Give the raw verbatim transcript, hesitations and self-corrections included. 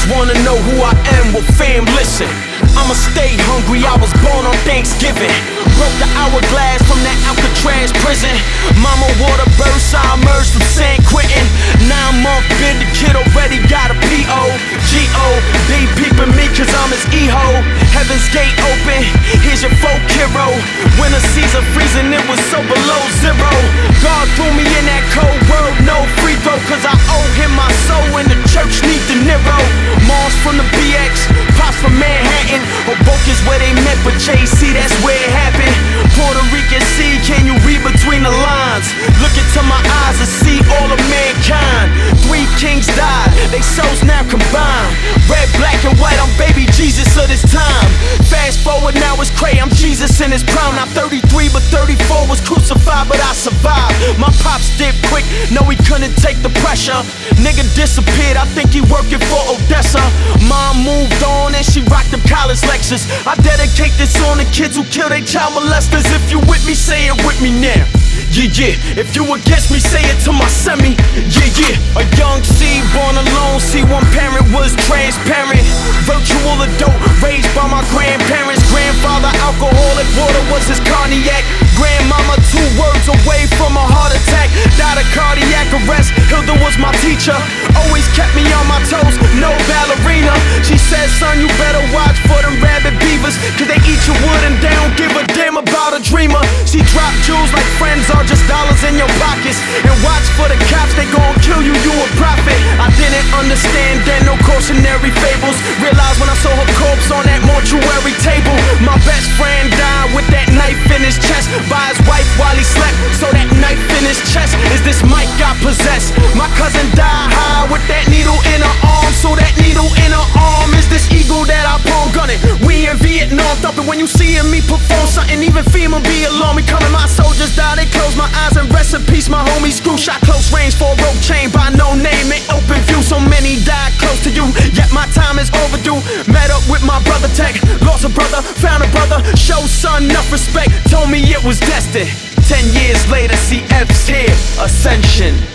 always wanna know who I am. Well, fam, listen, I'ma stay hungry. I was born on Thanksgiving. Broke the hourglass from that Alcatraz prison. Mama water burst, I emerged from San Quentin. Nine month bid, the kid already got a P O. G O, they peeping me cause I'm his E-ho. Heaven's gate open, here's your folk hero. Winter season freezing, it was so below zero. God threw me in that cold world, no free throw. Cause I owe him my soul and the church need De Niro. Mars from the B X, Pops from Manhattan. Hoboken's where they met, but J C, that's where it happened. Puerto Rican sea, can you read between the lines? Look into my eyes and see all of mankind. Three kings died, they souls now combined. Red, black, and white, I'm baby Jesus of this time. Fast forward, now it's cray, I'm Jesus in his prime. Now thirty-three, but thirty-four was crucified, but I survived. My pops did quick, no he couldn't take the pressure. Nigga disappeared, I think he working for Odessa. Mom moved on and she rocked them college lectures. I dedicate this on the kids who kill their child molesters. If you with me, say it with me now. Yeah, yeah, if you against me, say it to my semi. Yeah, yeah, a young seed born alone. See, one parent was transparent. Virtual adult, raised by my grandparents. Grandfather, alcoholic, water was his cognac. Grandmama, two words away from a heart attack. Died of cardiac arrest, Hilda was my teacher. Always kept me on my toes, no ballerina. She said, son, you better watch for them rabid beavers. Cause they eat your wood and they don't give a damn about a dreamer. She dropped jewels like friends are just dollars in your pockets. And watch for the cops, they gon' kill you, you a prophet. I didn't understand then, no cautionary fables. Realized when I saw her corpse on that mortuary table. My best friend died with that knife in his chest by his wife while he slept. So that knife in his chest is this mic I possess. My cousin died high with that needle in her arm. So that needle in her arm is this eagle that I palm gunning. We in Vietnam thumping. When you see me perform something, even FEMA be alarmed. We coming, my soldiers die, they close my eyes and rest in peace. My homie screw shot close range for a rope chain by no name in open view. So many died close to you, yet my time is overdue. Met up with my brother Tech, lost a brother, found a brother. Show son enough respect, told me it was destined. Ten years later, C F's here, Ascension.